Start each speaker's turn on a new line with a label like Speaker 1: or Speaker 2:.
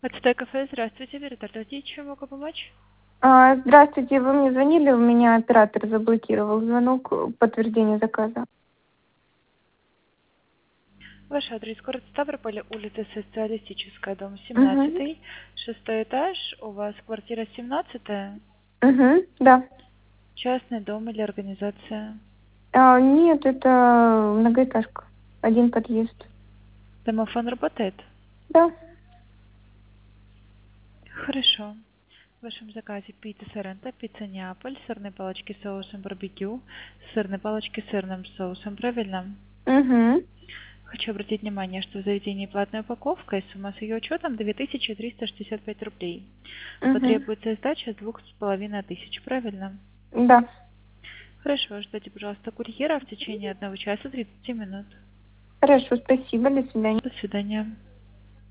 Speaker 1: Ацтек кафе, здравствуйте, Виртуальный, чем могу помочь?
Speaker 2: Здравствуйте, вы мне звонили, у меня оператор заблокировал звонок, подтверждение заказа.
Speaker 1: Ваш адрес город Ставрополь, улица Социалистическая, дом
Speaker 2: Угу.
Speaker 1: 17, шестой этаж, у вас квартира 17,
Speaker 2: Угу, да.
Speaker 1: частный дом или организация?
Speaker 2: Нет, это многоэтажка, один подъезд.
Speaker 1: Домофон работает?
Speaker 2: Да.
Speaker 1: Хорошо. В вашем заказе пицца Соренто, пицца Неаполь, сырные палочки с соусом барбекю, сырные палочки с сырным соусом, правильно?
Speaker 2: Угу.
Speaker 1: Хочу обратить внимание, что в заведении платная упаковка и сумма с ее учетом 2365 рублей.
Speaker 2: Угу.
Speaker 1: Потребуется сдача 2500, правильно?
Speaker 2: Да.
Speaker 1: Хорошо, ждите, пожалуйста, курьера в течение 1 часа 30 минут.
Speaker 2: Хорошо, спасибо, до свидания.
Speaker 1: До свидания.